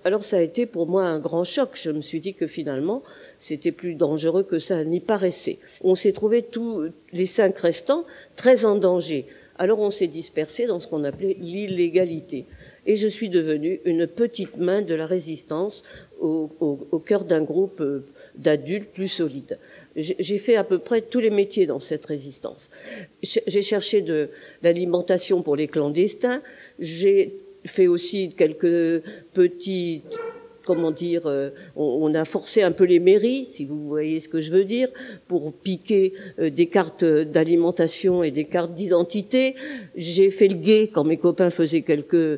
Alors ça a été pour moi un grand choc. Je me suis dit que finalement, c'était plus dangereux que ça n'y paraissait. On s'est trouvé tous les 5 restants très en danger. Alors on s'est dispersé dans ce qu'on appelait l'illégalité. Et je suis devenue une petite main de la résistance au cœur d'un groupe d'adultes plus solides. J'ai fait à peu près tous les métiers dans cette résistance. J'ai cherché de l'alimentation pour les clandestins. J'ai fait aussi quelques petites, on a forcé un peu les mairies, si vous voyez ce que je veux dire, pour piquer des cartes d'alimentation et des cartes d'identité. J'ai fait le guet quand mes copains faisaient quelques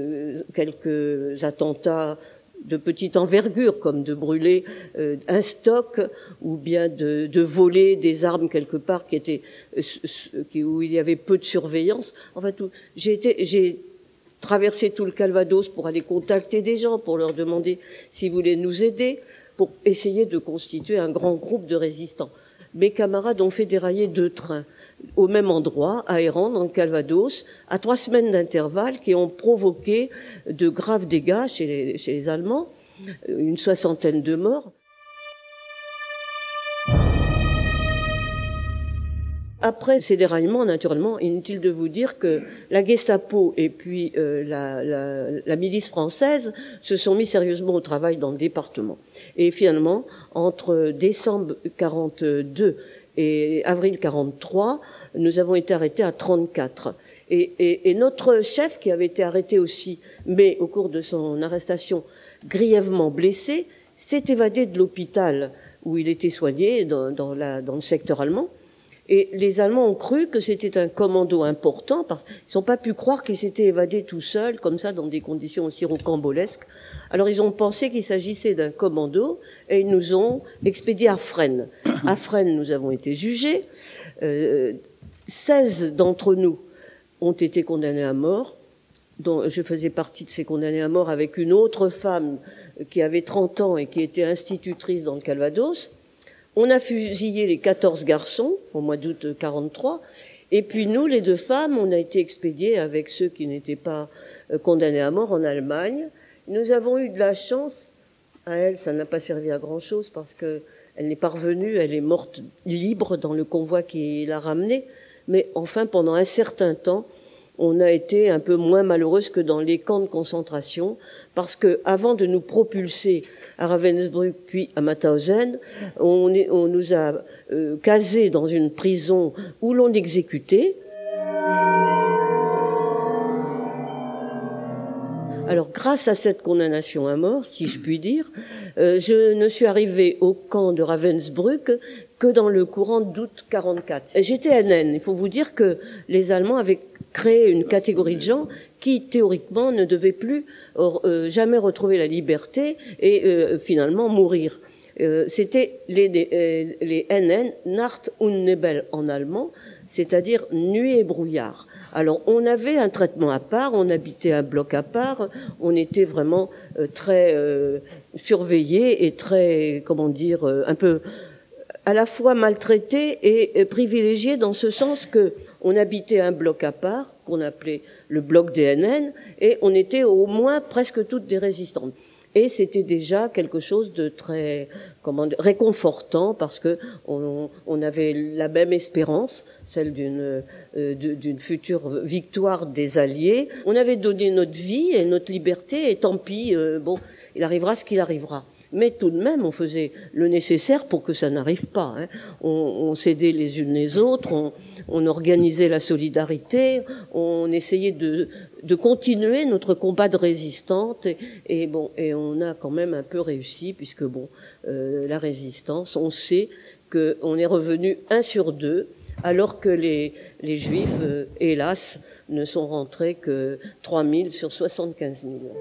attentats de petite envergure, comme de brûler un stock ou bien de voler des armes quelque part où il y avait peu de surveillance. Enfin, j'ai traversé tout le Calvados pour aller contacter des gens, pour leur demander s'ils voulaient nous aider, pour essayer de constituer un grand groupe de résistants. Mes camarades ont fait dérailler 2 trains au même endroit, à Errand, dans le Calvados, à 3 semaines d'intervalle, qui ont provoqué de graves dégâts chez les Allemands, une 60aine de morts. Après ces déraillements, naturellement, inutile de vous dire que la Gestapo et puis la milice française se sont mis sérieusement au travail dans le département. Et finalement, entre décembre 42 et avril 43, nous avons été arrêtés à 34. Et notre chef, qui avait été arrêté aussi, mais au cours de son arrestation grièvement blessé, s'est évadé de l'hôpital où il était soigné dans le secteur allemand. Et les Allemands ont cru que c'était un commando important parce qu'ils n'ont pas pu croire qu'il s'était évadé tout seul, comme ça, dans des conditions aussi rocambolesques. Alors ils ont pensé qu'il s'agissait d'un commando et ils nous ont expédiés à Fresnes. À Fresnes, nous avons été jugés. 16 d'entre nous ont été condamnés à mort, dont je faisais partie de ces condamnés à mort avec une autre femme qui avait 30 ans et qui était institutrice dans le Calvados. On a fusillé les 14 garçons au mois d'août 43, et puis nous, les 2 femmes, on a été expédiés avec ceux qui n'étaient pas condamnés à mort en Allemagne. Nous avons eu de la chance. À elle, ça n'a pas servi à grand-chose parce que elle n'est pas revenue, elle est morte libre dans le convoi qui l'a ramenée. Mais enfin, pendant un certain temps, on a été un peu moins malheureuse que dans les camps de concentration, parce que avant de nous propulser à Ravensbrück puis à Mauthausen, on nous a casés dans une prison où l'on exécutait. Alors, grâce à cette condamnation à mort, si je puis dire, je ne suis arrivée au camp de Ravensbrück que dans le courant d'août 44. J'étais NN. Il faut vous dire que les Allemands avaient créé une catégorie de gens qui, théoriquement, ne devaient plus jamais retrouver la liberté et finalement mourir. C'était les NN, Nacht und Nebel en allemand, c'est-à-dire nuit et brouillard. Alors, on avait un traitement à part, on habitait un bloc à part, on était vraiment très surveillés et très, un peu à la fois maltraités et privilégiés dans ce sens que on habitait un bloc à part, qu'on appelait le bloc des NN, et on était au moins presque toutes des résistantes. Et c'était déjà quelque chose de très réconfortant parce que on avait la même espérance, celle d'une future victoire des Alliés. On avait donné notre vie et notre liberté et tant pis, il arrivera ce qu'il arrivera. Mais tout de même, on faisait le nécessaire pour que ça n'arrive pas. Hein. On s'aidait les unes les autres, on organisait la solidarité, on essayait de continuer notre combat de résistante et on a quand même un peu réussi puisque la résistance, on sait qu'on est revenu 1 sur 2 alors que les Juifs, hélas, ne sont rentrés que 3000 sur 75 000.